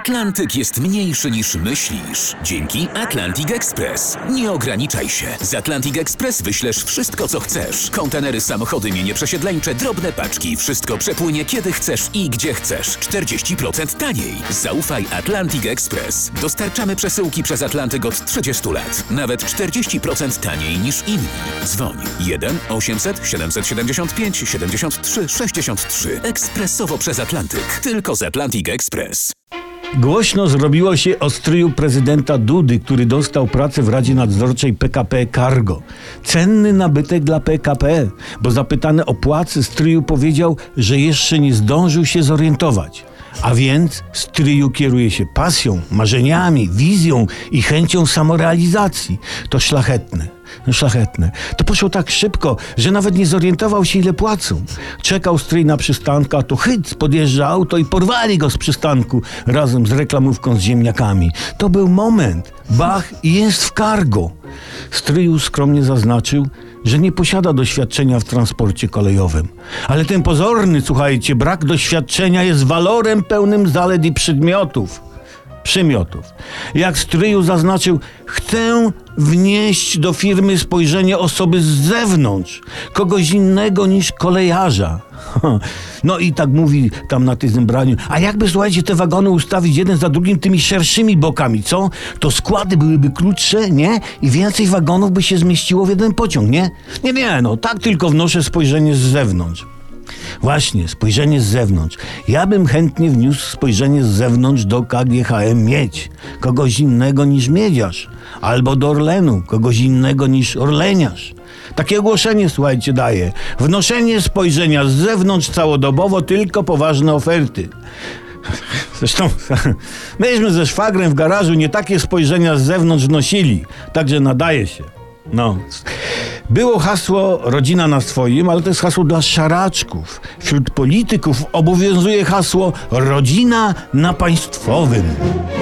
Atlantyk jest mniejszy niż myślisz. Dzięki Atlantic Express. Nie ograniczaj się. Z Atlantic Express wyślesz wszystko, co chcesz. Kontenery, samochody, mienie przesiedleńcze, drobne paczki. Wszystko przepłynie kiedy chcesz i gdzie chcesz. 40% taniej. Zaufaj Atlantic Express. Dostarczamy przesyłki przez Atlantyk od 30 lat. Nawet 40% taniej niż inni. Dzwoń 1 800 775 73 63. Ekspresowo przez Atlantyk. Tylko z Atlantic Express. Głośno zrobiło się o stryju prezydenta Dudy, który dostał pracę w Radzie Nadzorczej PKP Cargo. Cenny nabytek dla PKP, bo zapytany o płacę stryju powiedział, że jeszcze nie zdążył się zorientować. A więc stryju kieruje się pasją, marzeniami, wizją i chęcią samorealizacji. To szlachetne. To poszło tak szybko, że nawet nie zorientował się, ile płacą. Czekał stryj na przystanku, a to hyc, podjeżdża auto i porwali go z przystanku razem z reklamówką z ziemniakami. To był moment. Bach i jest w cargo. Stryju skromnie zaznaczył, że nie posiada doświadczenia w transporcie kolejowym. Ale ten pozorny, słuchajcie, brak doświadczenia jest walorem pełnym zalet i przymiotów. Jak stryju zaznaczył, chcę wnieść do firmy spojrzenie osoby z zewnątrz, kogoś innego niż kolejarza. No i tak mówi tam na tym zebraniu. A jakby, słuchajcie, te wagony ustawić jeden za drugim tymi szerszymi bokami, co? To składy byłyby krótsze, nie? I więcej wagonów by się zmieściło w jeden pociąg, nie? Nie, tak tylko wnoszę spojrzenie z zewnątrz. Właśnie, spojrzenie z zewnątrz. Ja bym chętnie wniósł spojrzenie z zewnątrz do KGHM Miedź. Kogoś innego niż miedziarz. Albo do Orlenu. Kogoś innego niż orleniarz. Takie ogłoszenie, słuchajcie, daje. Wnoszenie spojrzenia z zewnątrz całodobowo, tylko poważne oferty. Zresztą myśmy ze szwagrem w garażu nie takie spojrzenia z zewnątrz wnosili. Także nadaje się. Było hasło rodzina na swoim, ale to jest hasło dla szaraczków. Wśród polityków obowiązuje hasło rodzina na państwowym.